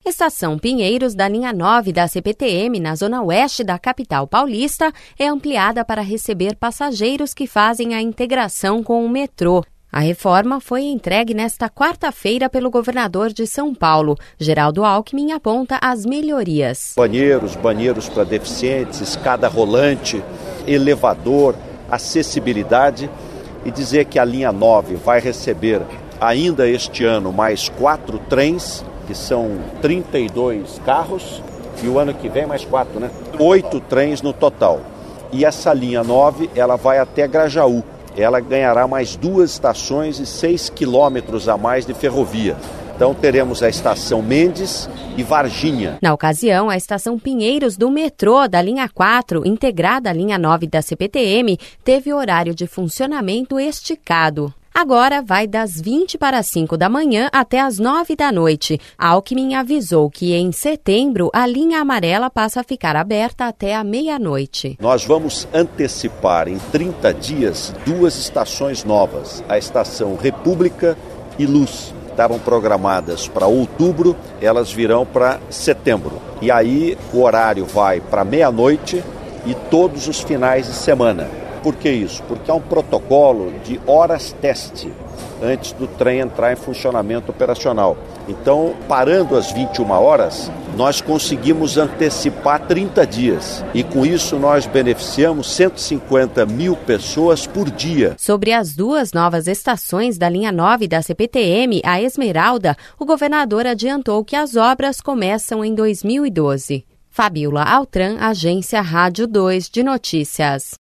Estação Pinheiros da linha 9 da CPTM, na zona oeste da capital paulista, é ampliada para receber passageiros que fazem a integração com o metrô. A reforma foi entregue nesta quarta-feira pelo governador de São Paulo. Geraldo Alckmin aponta as melhorias. Banheiros para deficientes, escada rolante, elevador, acessibilidade, e dizer que a linha 9 vai receber ainda este ano mais 4 trens, que são 32 carros, e o ano que vem mais 4, 8 trens no total. E essa linha 9, ela vai até Grajaú. Ela ganhará mais 2 estações e 6 quilômetros a mais de ferrovia. Então teremos a estação Mendes e Varginha. Na ocasião, a estação Pinheiros do metrô da linha 4, integrada à linha 9 da CPTM, teve horário de funcionamento esticado. Agora vai das 20 para as 5 da manhã até as 9 da noite. Alckmin avisou que em setembro a linha amarela passa a ficar aberta até a meia-noite. Nós vamos antecipar em 30 dias 2 estações novas, a estação República e Luz. Estavam programadas para outubro, elas virão para setembro. E aí o horário vai para meia-noite e todos os finais de semana. Por que isso? Porque há um protocolo de horas-teste antes do trem entrar em funcionamento operacional. Então, parando às 21 horas, nós conseguimos antecipar 30 dias. E com isso nós beneficiamos 150 mil pessoas por dia. Sobre as 2 novas estações da linha 9 da CPTM, a Esmeralda, o governador adiantou que as obras começam em 2012. Fabíola Altran, Agência Rádio 2 de Notícias.